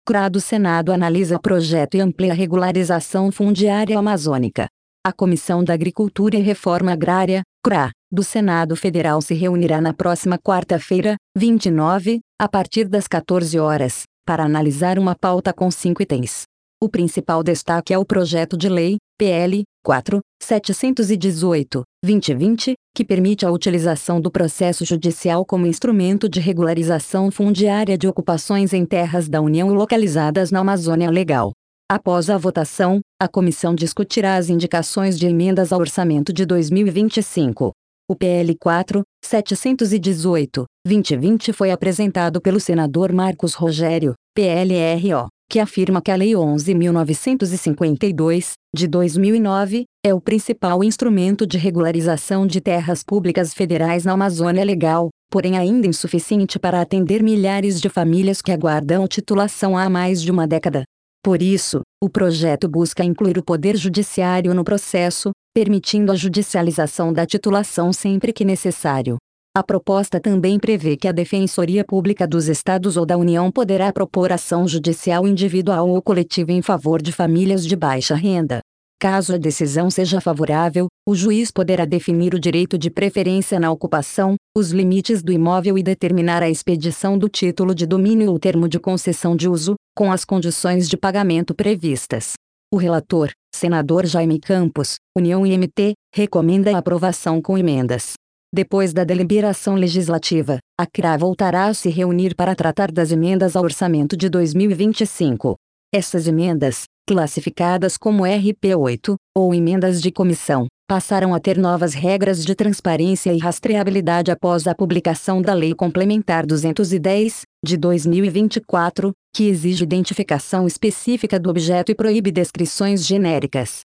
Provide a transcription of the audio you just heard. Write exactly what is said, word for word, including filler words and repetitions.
C R A do Senado analisa projeto e amplia regularização fundiária amazônica. A Comissão da Agricultura e Reforma Agrária, C R A, do Senado Federal se reunirá na próxima quarta-feira, vinte e nove, a partir das quatorze horas, para analisar uma pauta com cinco itens. O principal destaque é o projeto de lei, P L quatro mil setecentos e dezoito, dois mil e vinte, que permite a utilização do processo judicial como instrumento de regularização fundiária de ocupações em terras da União localizadas na Amazônia Legal. Após a votação, a comissão discutirá as indicações de emendas ao orçamento de dois mil e vinte e cinco. O P L quatro mil setecentos e dezoito, dois mil e vinte foi apresentado pelo senador Marcos Rogério, P L R O, que afirma que a Lei onze mil novecentos e cinquenta e dois, de dois mil e nove, é o principal instrumento de regularização de terras públicas federais na Amazônia Legal, porém ainda insuficiente para atender milhares de famílias que aguardam titulação há mais de uma década. Por isso, o projeto busca incluir o Poder Judiciário no processo, permitindo a judicialização da titulação sempre que necessário. A proposta também prevê que a Defensoria Pública dos Estados ou da União poderá propor ação judicial individual ou coletiva em favor de famílias de baixa renda. Caso a decisão seja favorável, o juiz poderá definir o direito de preferência na ocupação, os limites do imóvel e determinar a expedição do título de domínio ou termo de concessão de uso, com as condições de pagamento previstas. O relator, senador Jaime Campos, União I M T, recomenda a aprovação com emendas. Depois da deliberação legislativa, a C R A voltará a se reunir para tratar das emendas ao orçamento de dois mil e vinte e cinco. Essas emendas, classificadas como R P oito, ou emendas de comissão, passaram a ter novas regras de transparência e rastreabilidade após a publicação da Lei Complementar duzentos e dez, de dois mil e vinte e quatro, que exige identificação específica do objeto e proíbe descrições genéricas.